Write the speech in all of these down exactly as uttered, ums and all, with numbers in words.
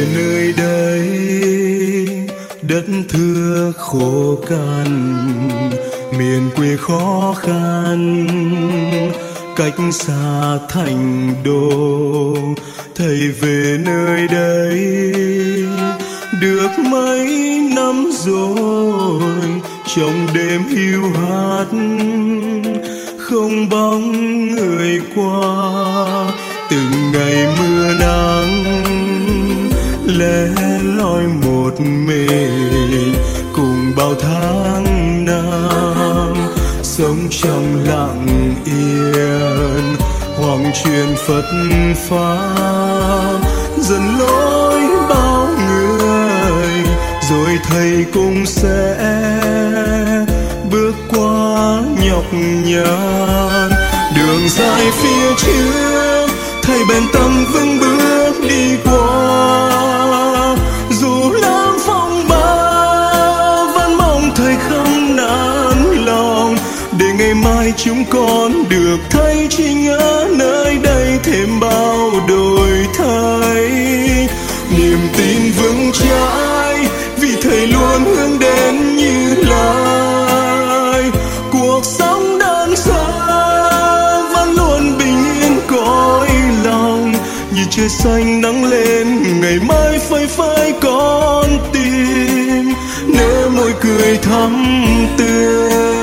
về nơi đây đất thưa khô cằn, miền quê khó khăn cách xa thành đô. Thầy về nơi đây được mấy năm rồi, trong đêm hiu hắt không bóng người qua. Từng ngày mưa nắng lẻ loi một mình, cùng bao tháng năm sống trong lặng yên. Hoàng truyền Phật pháp dẫn lối bao người, rồi thầy cũng sẽ bước qua nhọc nhằn. Đường dài phía trước thầy bền tâm vững bước đi qua, dù lắm phong ba vẫn mong thầy không nản lòng, để ngày mai chúng con được thấy chính ở nơi đây thêm bao đổi thay. Niềm tin vững chãi vì thầy luôn hướng đến Như Lai. Cuộc sống đơn sơ vẫn luôn bình yên cõi lòng, như trời xanh nắng lên ngày mai phơi phới con tim, nếu môi cười thắm tươi.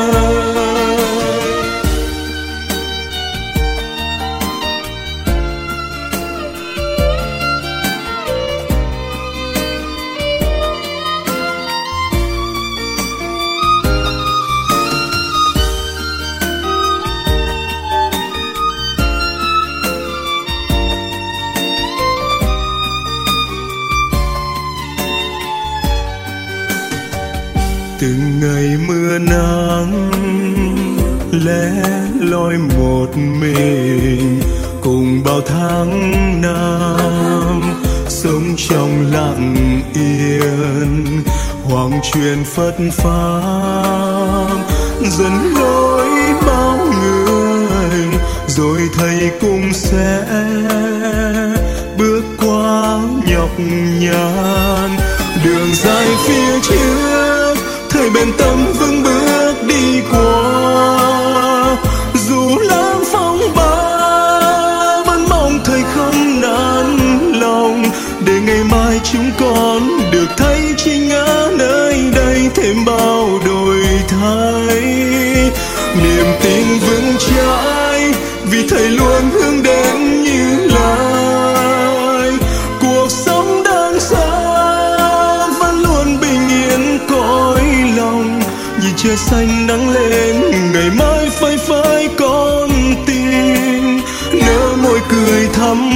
Từng ngày mưa nắng lẻ loi một mình, cùng bao tháng năm sống trong lặng yên. Hoàng truyền Phật pháp dẫn lối bao người, rồi thầy cũng sẽ bước qua nhọc nhằn. Đường dài phía trước thầy bền tâm vững bước đi qua, dù lắm phong ba vẫn mong thầy không nản lòng, để ngày mai chúng con được thấy chính ở nơi đây thêm bao đổi thay. Niềm tin vững chãi vì thầy luôn hướng đến Như Lai. Cuộc sống đơn sơ vẫn luôn bình yên cõi lòng, nhìn trời xanh nắng lên ngày mai phơi phới con tim, nở môi cười thắm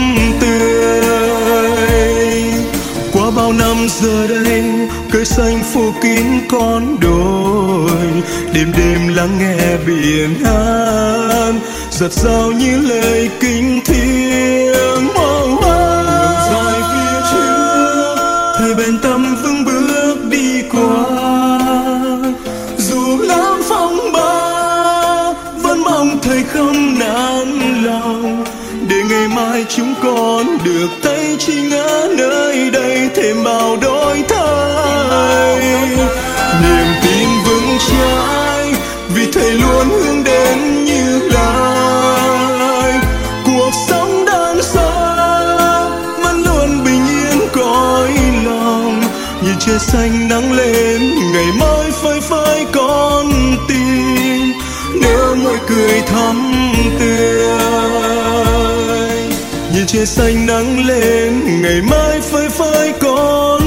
tươi. Qua bao năm giờ đây cây xanh phủ kín con đồi, đêm đêm lắng nghe biển hát giật giao như lời kinh thiêng. Oh, oh. Đường dài phía trước thầy bền tâm vững bước đi qua, dù lắm phong ba vẫn mong thầy không nản lòng, để ngày mai chúng con được thấy chính ở nơi đây thêm bao đổi thay. Niềm tin vững chãi vì thầy luôn hướng đến Như Lai. Cuộc sống đơn sơ vẫn luôn bình yên cõi lòng, nhìn trời xanh nắng lên ngày mai phơi phới con tim, nếu môi cười thắm tươi. Nhìn trời xanh nắng lên ngày mai phơi phới con